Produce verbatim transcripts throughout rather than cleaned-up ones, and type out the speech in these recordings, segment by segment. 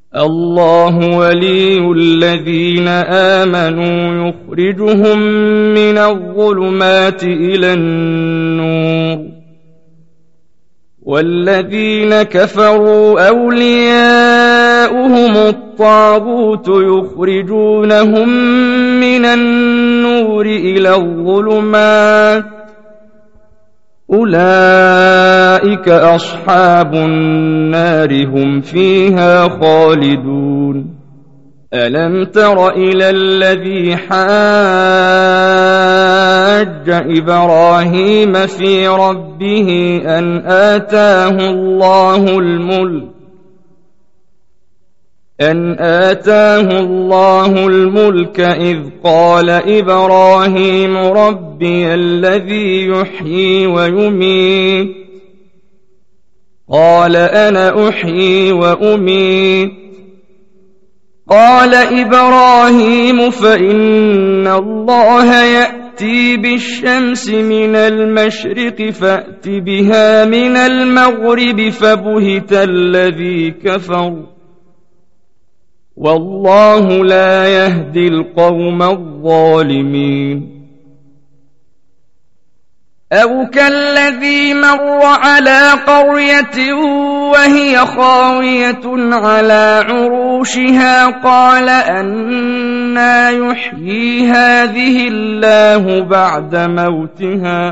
الله ولي الذين آمنوا يخرجهم من الظلمات إلى النور والذين كفروا أولياؤهم الطاغوت يخرجونهم من النور إلى الظلمات أولئك أصحاب النار هم فيها خالدون ألم تر إلى الذي حاج إبراهيم في ربه أن آتاه الله الملك أن آتاه الله الملك إذ قال إبراهيم ربي الذي يحيي ويميت قال أنا أحيي وأميت قال إبراهيم فإن الله يأتي بالشمس من المشرق فأت بها من المغرب فبهت الذي كفر والله لا يهدي القوم الظالمين أو كالذي مر على قرية وهي خاوية على عروشها قال أنى يحيي هذه الله بعد موتها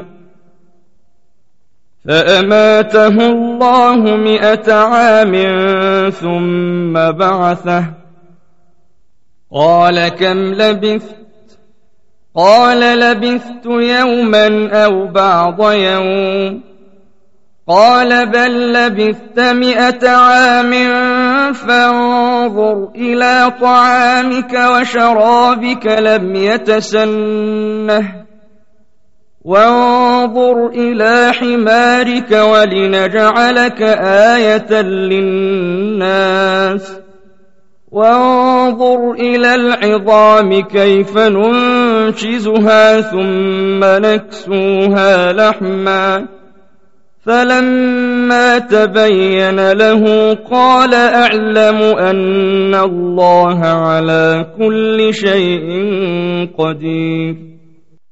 فأماته الله مئة عام ثم بعثه قال كم لبثت قال لبثت يوما أو بعض يوم قال بل لبثت مئة عام فانظر إلى طعامك وشرابك لم يتسنه وانظر إلى حمارك ولنجعلك آية للناس وانظر إلى العظام كيف ننشزها ثم نكسوها لحما فلما تبين له قال أعلم أن الله على كل شيء قدير